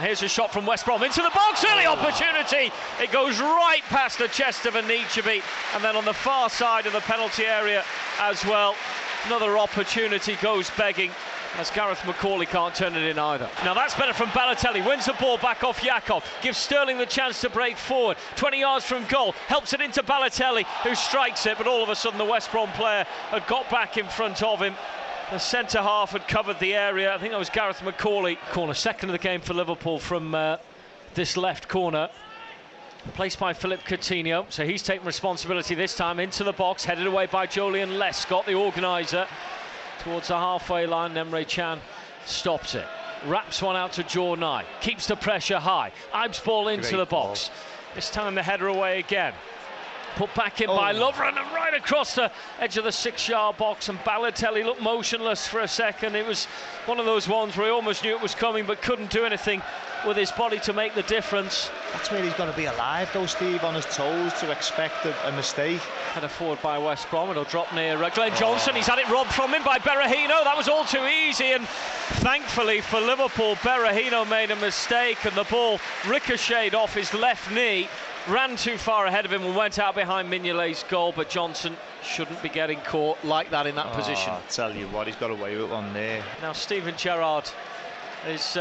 here's a shot from West Brom into the box, early opportunity. It goes right past the chest of Anichebe, and then on the far side of the penalty area as well. Another opportunity goes begging, as Gareth McCauley can't turn it in either. Now that's better from Balotelli, wins the ball back off Yakov, gives Sterling the chance to break forward, 20 yards from goal, helps it into Balotelli, who strikes it, but all of a sudden the West Brom player had got back in front of him. The centre half had covered the area. I think that was Gareth McCauley. Corner, second of the game for Liverpool from this left corner. Placed by Philippe Coutinho, so he's taken responsibility this time into the box, headed away by Joleon Lescott, the organiser, towards the halfway line. Emre Can stops it, wraps one out to Jornai, keeps the pressure high. Ibe's ball into the box. This time the header away again. Put back in by Lovren and right across the edge of the 6-yard box, and Balotelli looked motionless for a second. It was one of those ones where he almost knew it was coming but couldn't do anything with his body to make the difference. That's where he's got to be alive though, Steve, on his toes to expect a mistake. Header forward by West Brom, it'll drop near Glenn Johnson. He's had it robbed from him by Berahino. That was all too easy, and thankfully for Liverpool, Berahino made a mistake and the ball ricocheted off his left knee, ran too far ahead of him and went out behind Mignolet's goal, but Johnson shouldn't be getting caught like that in that position. I'll tell you what, he's got away with one there. Now Steven Gerrard is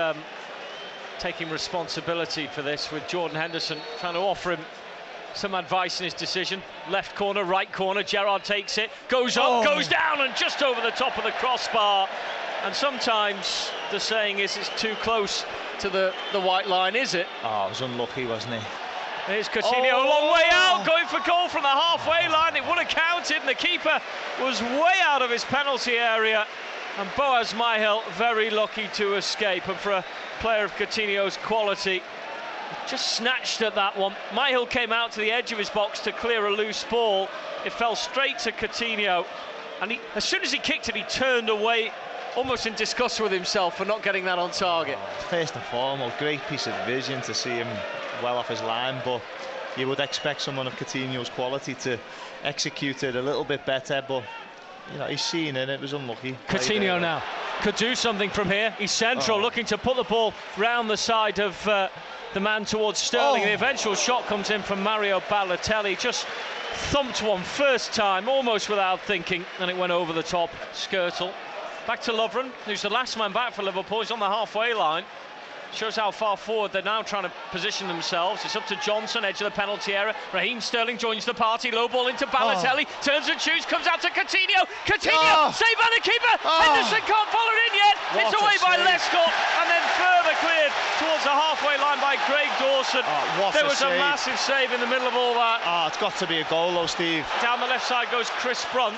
taking responsibility for this, with Jordan Henderson trying to offer him some advice in his decision. Left corner, right corner, Gerrard takes it, goes up, goes down, and just over the top of the crossbar. And sometimes the saying is it's too close to the white line, is it? Oh, it was unlucky, wasn't he? Here's Coutinho, a long way out, going for goal from the halfway line. It would have counted, and the keeper was way out of his penalty area. And Boaz Myhill very lucky to escape, and for a player of Coutinho's quality, just snatched at that one. Myhill came out to the edge of his box to clear a loose ball. It fell straight to Coutinho, and as soon as he kicked it, he turned away, almost in disgust with himself for not getting that on target. First and foremost, great piece of vision to see him well off his line, but you would expect someone of Coutinho's quality to execute it a little bit better, but you know, he's seen it, it was unlucky. Coutinho now could do something from here. He's central, looking to put the ball round the side of the man towards Sterling. The eventual shot comes in from Mario Balotelli, just thumped one first time, almost without thinking, and it went over the top. Skrtel back to Lovren, who's the last man back for Liverpool. He's on the halfway line. Shows how far forward they're now trying to position themselves. It's up to Johnson, edge of the penalty area. Raheem Sterling joins the party. Low ball into Balotelli. Turns and shoots, comes out to Coutinho. Coutinho, saved by the keeper. Henderson can't follow it in yet. It's away by Lescott, and then further cleared towards the halfway line by Craig Dawson. There was a massive save in the middle of all that. It's got to be a goal though, Steve. Down the left side goes Chris Brunt.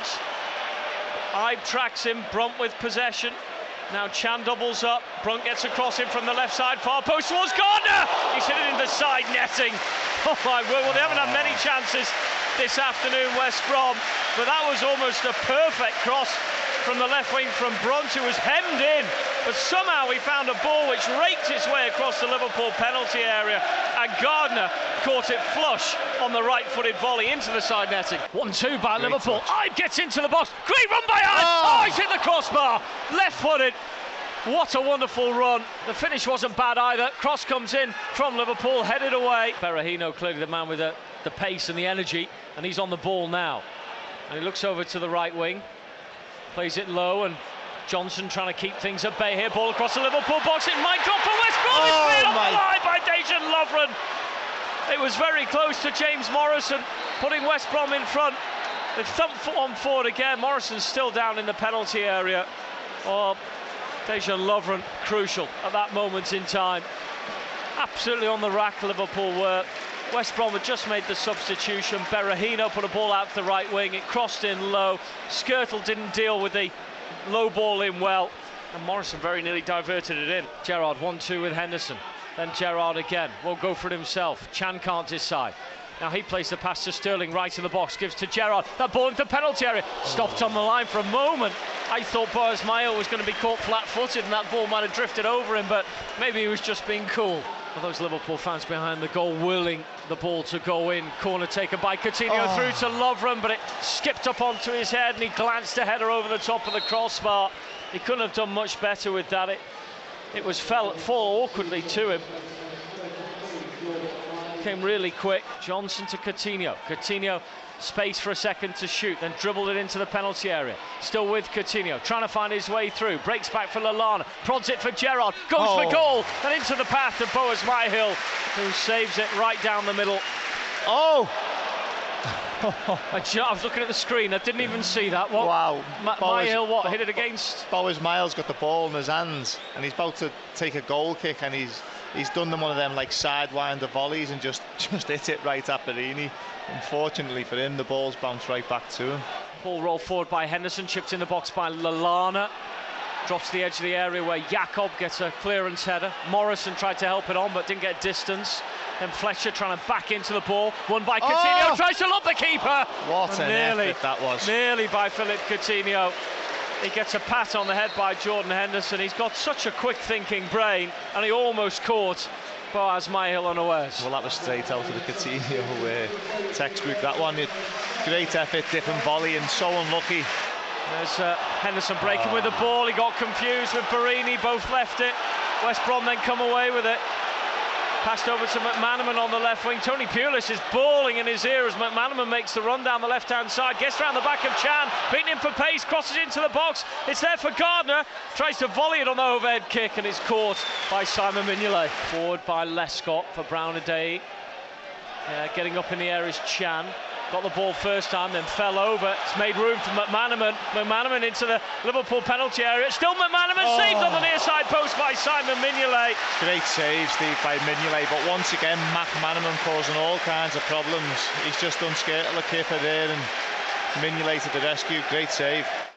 Ibe tracks him, Brunt with possession. Now Can doubles up, Brunt gets across him from the left side, far post towards Gardner. He's hit it into side netting. Oh my word, well they haven't had many chances this afternoon, West Brom, but that was almost a perfect cross from the left wing from Brunt, who was hemmed in, but somehow he found a ball which raked its way across the Liverpool penalty area, and Gardner caught it flush on the right-footed volley into the side netting. 1-2 by Liverpool. Ibe gets into the box. Great run by Ibe. He's hit the crossbar. Left-footed. What a wonderful run. The finish wasn't bad either. Cross comes in from Liverpool, headed away. Berahino clearly the man with the pace and the energy, and he's on the ball now. And he looks over to the right wing. Plays it low, and Johnson trying to keep things at bay here. Ball across the Liverpool box. It might drop for West Brom. It's cleared off the line by Dejan Lovren. It was very close to James Morrison, putting West Brom in front. They've thumped on forward again. Morrison's still down in the penalty area. Dejan Lovren, crucial at that moment in time. Absolutely on the rack, Liverpool were. West Brom had just made the substitution. Berahino put a ball out to the right wing. It crossed in low. Skrtel didn't deal with the low ball in well, and Morrison very nearly diverted it in. Gerrard 1-2 with Henderson. Then Gerrard again. Won't go for it himself. Can can't decide. Now he plays the pass to Sterling, right in the box, gives to Gerrard. That ball into the penalty area. Stopped on the line for a moment. I thought Boaz Myhill was going to be caught flat-footed and that ball might have drifted over him, but maybe he was just being cool. Well, those Liverpool fans behind the goal willing the ball to go in. Corner taken by Coutinho through to Lovren, but it skipped up onto his head and he glanced a header over the top of the crossbar. He couldn't have done much better with that. It was fall awkwardly to him. Came really quick. Johnson to Coutinho. Coutinho, space for a second to shoot, then dribbled it into the penalty area. Still with Coutinho, trying to find his way through. Breaks back for Lallana, prods it for Gerrard, goes for goal, and into the path of Boaz Myhill, who saves it right down the middle. Oh! I was looking at the screen, I didn't even see that. What? Wow. Myhill, hit it against? Boaz Myhill's got the ball in his hands, and he's about to take a goal kick, and he's done them one of them like sidewinder volleys and just hit it right at Borini. Unfortunately for him, the ball's bounced right back to him. Ball rolled forward by Henderson, chipped in the box by Lallana. Drops to the edge of the area where Jakob gets a clearance header. Morrison tried to help it on but didn't get distance. Then Fletcher trying to back into the ball. Won by Coutinho, tries to lob the keeper. What an effort that was. Nearly by Philippe Coutinho. He gets a pat on the head by Jordan Henderson. He's got such a quick thinking brain, and he almost caught Boaz Myhill unawares. Well, that was straight out of the Coutinho textbook, that one. Great effort, different volley, and so unlucky. There's Henderson breaking with the ball. He got confused with Borini, both left it. West Brom then come away with it. Passed over to McManaman on the left wing. Tony Pulis is bawling in his ear as McManaman makes the run down the left-hand side. Gets round the back of Chan, beating him for pace, crosses into the box. It's there for Gardner. Tries to volley it on the overhead kick, and it's caught by Simon Mignolet. Forward by Lescott for Brown-Adey. Getting up in the air is Chan. Got the ball first time, then fell over. It's made room for McManaman. McManaman into the Liverpool penalty area. Still McManaman, saved on the near side post by Simon Mignolet. Great save, Steve, by Mignolet. But once again, McManaman causing all kinds of problems. He's just done skirtle a kipper there, and Mignolet to the rescue. Great save.